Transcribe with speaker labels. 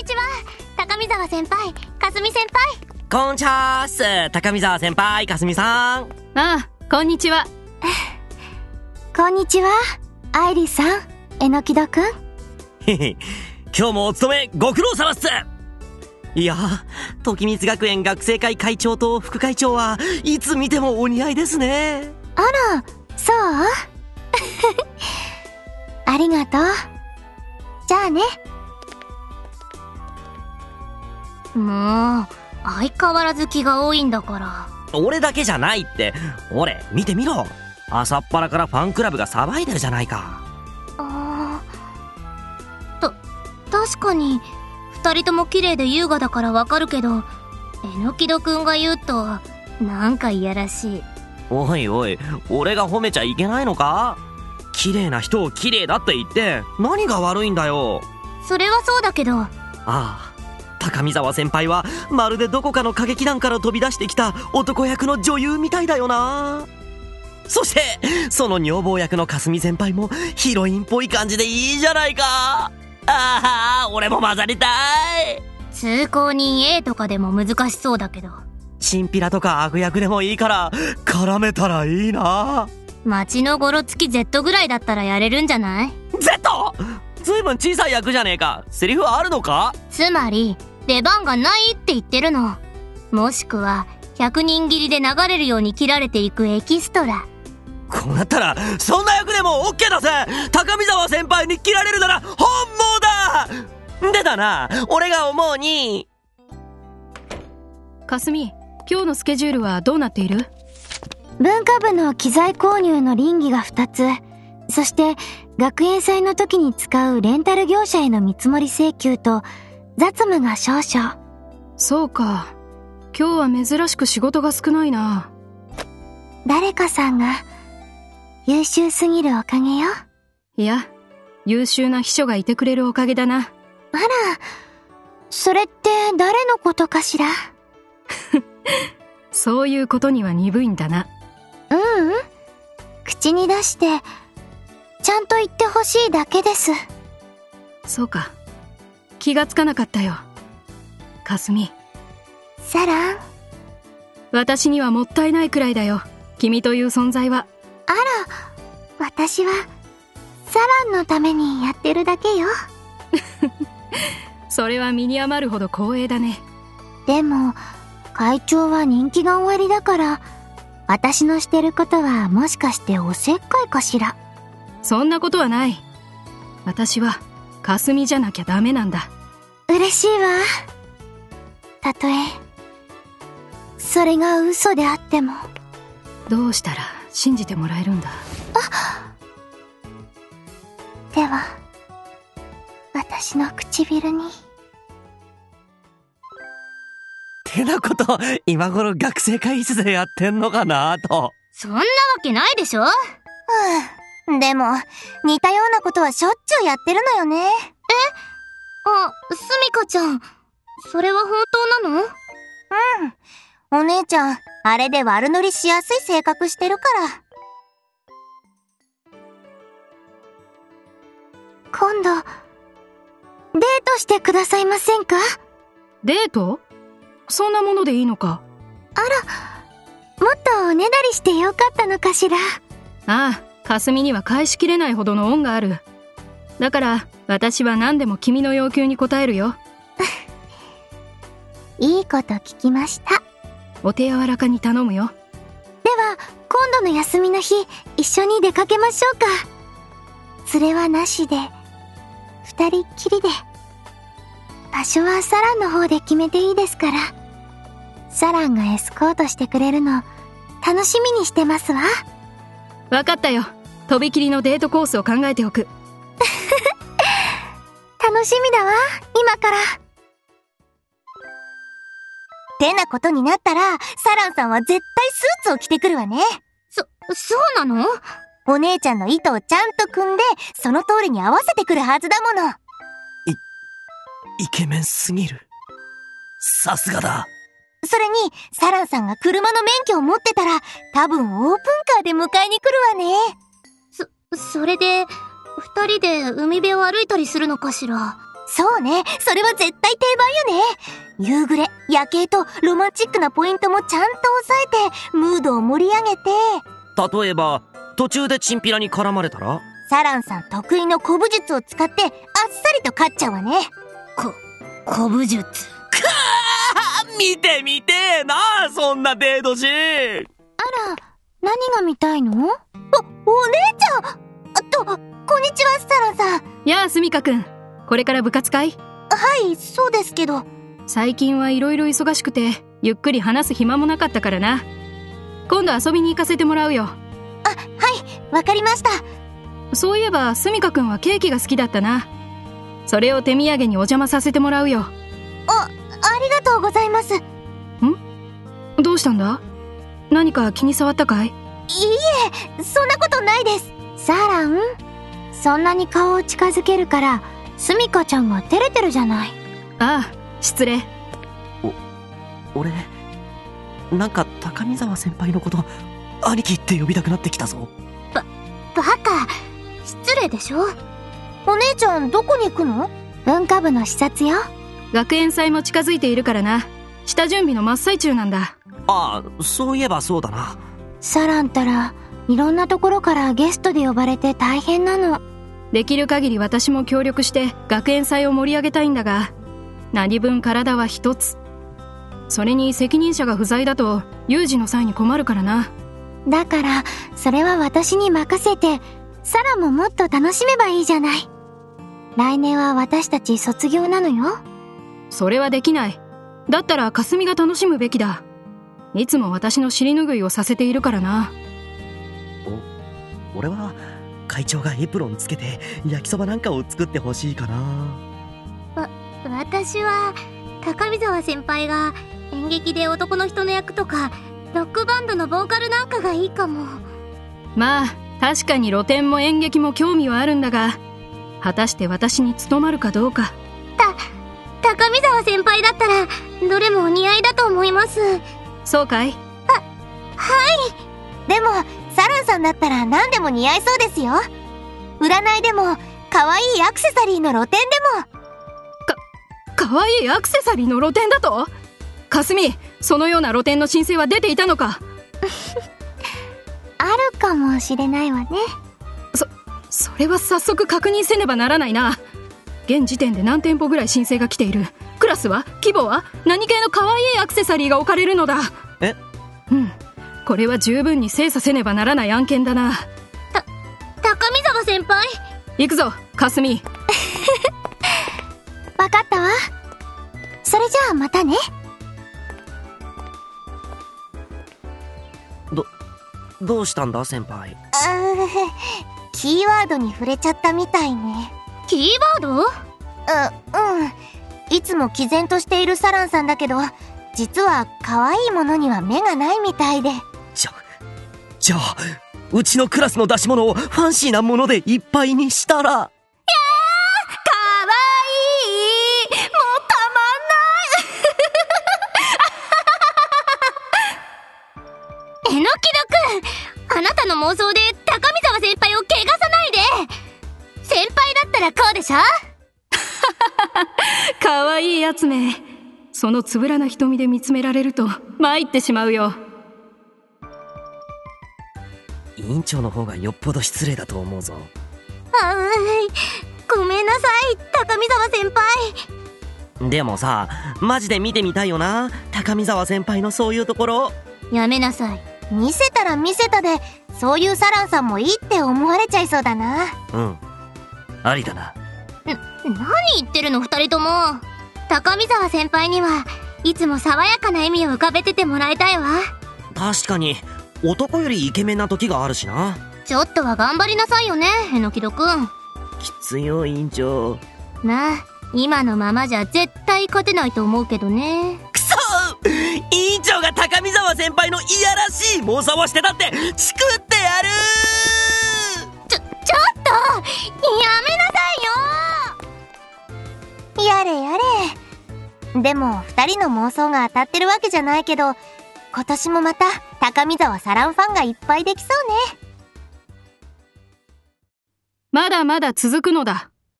Speaker 1: ちは、高見沢先輩、かすみ先輩。
Speaker 2: こんちゃーす、高見沢先輩、かすみさん。
Speaker 3: ああ、こんにちは。
Speaker 1: こんにちは、愛理さん、えのきどくん。
Speaker 2: へへ、今日もお勤めご苦労様っす。いや、時光学園学生会会長と副会長はいつ見てもお似合いですね。
Speaker 1: あら、そうありがとう。じゃあね。もう、相変わらず気が多いんだから。
Speaker 2: 俺だけじゃないって。俺、見てみろ。朝っぱらからファンクラブが騒いでるじゃないか。
Speaker 1: 確かに、二人とも綺麗で優雅だからわかるけど、えのきどくんが言うと、なんかいやらしい。
Speaker 2: おいおい、俺が褒めちゃいけないのか？綺麗な人を綺麗だって言って何が悪いんだよ。
Speaker 1: それはそうだけど。
Speaker 2: ああ、高見沢先輩はまるでどこかの歌劇団から飛び出してきた男役の女優みたいだよな。そしてその女房役のかすみ先輩もヒロインっぽい感じでいいじゃないか。ああ、俺も混ざりたい。
Speaker 1: 通行人 A とかでも難しそうだけど。
Speaker 2: チンピラとか悪役でもいいから絡めたらいいな。
Speaker 1: 街のゴロつき Z ぐらいだったらやれるんじゃない？
Speaker 2: Z？ ずいぶん小さい役じゃねえか。セリフあるのか？
Speaker 1: つまり出番がないって言ってるの。もしくは100人斬りで流れるように切られていくエキストラ。
Speaker 2: こうなったらそんな役でも OK だぜ。高見沢先輩に切られるなら本望だ。でだな、俺が思うに。
Speaker 3: かすみ、今日のスケジュールはどうなっている？
Speaker 1: 文化部の機材購入の稟議が2つ、そして学園祭の時に使うレンタル業者への見積もり請求と雑務が少々。
Speaker 3: そうか、今日は珍しく仕事が少ないな。
Speaker 1: 誰かさんが優秀すぎるおかげよ。
Speaker 3: いや、優秀な秘書がいてくれるおかげだな。
Speaker 1: あら、それって誰のことかしら？
Speaker 3: そういうことには鈍いんだな。
Speaker 1: ううん、口に出してちゃんと言ってほしいだけです。
Speaker 3: そうか、気がつかなかったよ。かすみ、
Speaker 1: サラン、
Speaker 3: 私にはもったいないくらいだよ、君という存在は。
Speaker 1: あら、私はサランのためにやってるだけよ。
Speaker 3: それは身に余るほど光栄だね。
Speaker 1: でも会長は人気が終わりだから、私のしてることはもしかしておせっかいかしら？
Speaker 3: そんなことはない。私はかすみじゃなきゃダメなんだ。
Speaker 1: 嬉しいわ。たとえそれが嘘であっても。
Speaker 3: どうしたら信じてもらえるんだ？
Speaker 1: では私の唇に。
Speaker 2: てなこと、今頃学生会室でやってんのかなと。
Speaker 1: そんなわけないでしょ。でも似たようなことはしょっちゅうやってるのよね。すみかちゃん、それは本当なの？お姉ちゃん、あれで悪乗りしやすい性格してるから。今度デートしてくださいませんか？
Speaker 3: デート？そんなものでいいのか？
Speaker 1: あら、もっとおねだりしてよかったのかしら？
Speaker 3: ああ、かすみには返しきれないほどの恩がある。だから私は何でも君の要求に応えるよ。
Speaker 1: いいこと聞きました。
Speaker 3: お手柔らかに頼むよ。
Speaker 1: では今度の休みの日、一緒に出かけましょうか。連れはなしで二人っきりで。場所はサランの方で決めていいですから。サランがエスコートしてくれるの楽しみにしてますわ。
Speaker 3: わかったよ。とびきりのデートコースを考えておく。
Speaker 1: 楽しみだわ、今から。てなことになったら、サランさんは絶対スーツを着てくるわね。そうなの？お姉ちゃんの意図をちゃんと組んで、その通りに合わせてくるはずだもの。
Speaker 2: イケメンすぎる。さすがだ。
Speaker 1: それに、サランさんが車の免許を持ってたら、多分オープンカーで迎えに来るわね。それで、二人で海辺を歩いたりするのかしら？ そうね、それは絶対定番よね。夕暮れ、夜景とロマンチックなポイントもちゃんと抑えて、ムードを盛り上げて。
Speaker 2: 例えば途中でチンピラに絡まれたら？
Speaker 1: サランさん得意の古武術を使ってあっさりと勝っちゃうわね。古武術。
Speaker 2: 見てみてえな、そんなデートシーン。
Speaker 1: あら、何が見たいの？お姉ちゃん。こんにちは、サランさん。
Speaker 3: やあ、スミカくん。これから部活かい？
Speaker 1: はい、そうですけど。
Speaker 3: 最近はいろいろ忙しくて、ゆっくり話す暇もなかったからな。今度遊びに行かせてもらうよ。
Speaker 1: はい、わかりました。
Speaker 3: そういえば、スミカくんはケーキが好きだったな。それを手土産にお邪魔させてもらうよ。
Speaker 1: ありがとうございます。
Speaker 3: どうしたんだ？何か気に障ったかい？
Speaker 1: いいえ、そんなことないです。サラン、そんなに顔を近づけるからスミカちゃんが照れてるじゃない。
Speaker 3: ああ、失礼。
Speaker 2: 俺なんか高見沢先輩のこと兄貴って呼びたくなってきたぞ。
Speaker 1: バカ、失礼でしょ。お姉ちゃんどこに行くの？文化部の視察よ。
Speaker 3: 学園祭も近づいているからな。下準備の真っ最中なんだ。
Speaker 2: ああ、そういえばそうだな。
Speaker 1: サランたらいろんなところからゲストで呼ばれて大変なの。
Speaker 3: できる限り私も協力して学園祭を盛り上げたいんだが、何分体は一つ。それに責任者が不在だと有事の際に困るからな。
Speaker 1: だからそれは私に任せて、サラももっと楽しめばいいじゃない。来年は私たち卒業なのよ。
Speaker 3: それはできない。だったら霞が楽しむべきだ。いつも私の尻拭いをさせているからな。
Speaker 2: 俺は会長がエプロンつけて焼きそばなんかを作ってほしいかな。
Speaker 1: 私は高見沢先輩が演劇で男の人の役とかロックバンドのボーカルなんかがいいかも。
Speaker 3: まあ確かに露天も演劇も興味はあるんだが、果たして私に務まるかどうか。
Speaker 1: 高見沢先輩だったらどれもお似合いだと思います。
Speaker 3: そうかい？
Speaker 1: はい。でもサランさんだったら何でも似合いそうですよ。占いでも可愛いアクセサリーの露店でも。
Speaker 3: 可愛いアクセサリーの露店だと？かすみ、そのような露店の申請は出ていたのか？
Speaker 1: あるかもしれないわね。
Speaker 3: それは早速確認せねばならないな。現時点で何店舗ぐらい申請が来ている？クラスは？規模は？何系の可愛いアクセサリーが置かれるのだ？これは十分に精査せねばならない案件だな。
Speaker 1: 高見沢先輩、
Speaker 3: 行くぞかすみ。
Speaker 1: わかったわ。それじゃあまたね。
Speaker 2: どうしたんだ先輩？
Speaker 1: キーワードに触れちゃったみたいね。キーワード？いつも毅然としているサランさんだけど、実は可愛いものには目がないみたいで。
Speaker 2: じゃあうちのクラスの出し物をファンシーなものでいっぱいにしたら。かわ
Speaker 1: いい、もうたまんない。えのきどくん、あなたの妄想で高見沢先輩を怪我さないで。先輩だったらこうでしょ？
Speaker 3: かわいいやつめ。そのつぶらな瞳で見つめられると参ってしまうよ。
Speaker 2: 委員長の方がよっぽど失礼だと思うぞ。
Speaker 1: ごめんなさい高見沢先輩。
Speaker 2: でもさ、マジで見てみたいよな、高見沢先輩のそういうところ。
Speaker 1: やめなさい。見せたら見せたで、そういうサランさんもいいって思われちゃいそうだな。
Speaker 2: ありだな。
Speaker 1: 何言ってるの二人とも。高見沢先輩にはいつも爽やかな笑みを浮かべててもらいたいわ。
Speaker 2: 確かに男よりイケメンな時があるしな。
Speaker 1: ちょっとは頑張りなさいよね、えのきどくん。
Speaker 2: きついよ委員長。
Speaker 1: まあ今のままじゃ絶対勝てないと思うけどね。
Speaker 2: くそー、委員長が高見沢先輩のいやらしい妄想をしてたってチクってやるー。
Speaker 1: ちょっとやめなさいよ。やれやれ。でも二人の妄想が当たってるわけじゃないけど、今年もまた高見沢サランファンがいっぱいできそうね。
Speaker 3: まだまだ続くのだ。